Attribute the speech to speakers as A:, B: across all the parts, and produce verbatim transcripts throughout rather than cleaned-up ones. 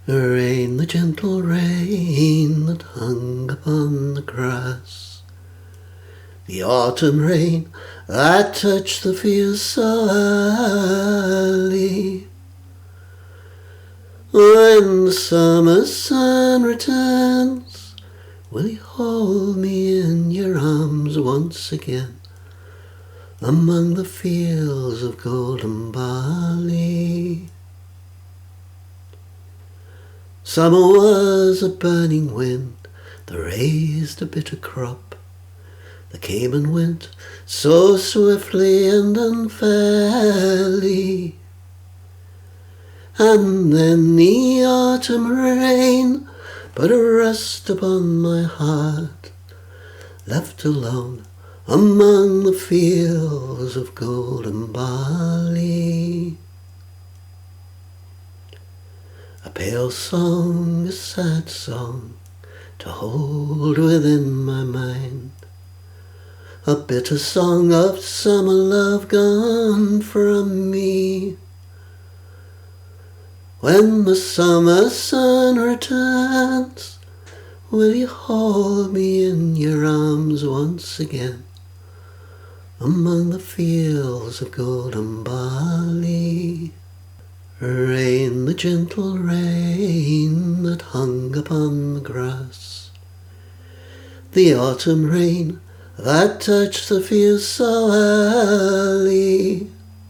A: Rain, the gentle rain that hung upon the grass, the autumn rain that touched the fields so early. When the summer sun returns, will you hold me in your arms once again, among the fields of golden barley? Summer was a burning wind that raised a bitter crop, that came and went so swiftly and unfairly. And then the autumn rain put a rust upon my heart, left alone among the fields of golden barley. A pale song, a sad song, to hold within my mind, a bitter song of summer love gone from me. When the summer sun returns, will you hold me in your arms once again, among the fields of golden barley? Rain, the gentle rain that hung upon the grass, the autumn rain that touched the fields so early.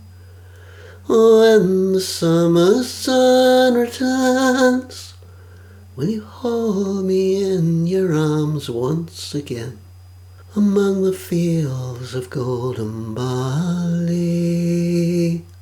A: When the summer sun returns, will you hold me in your arms once again, among the fields of golden barley?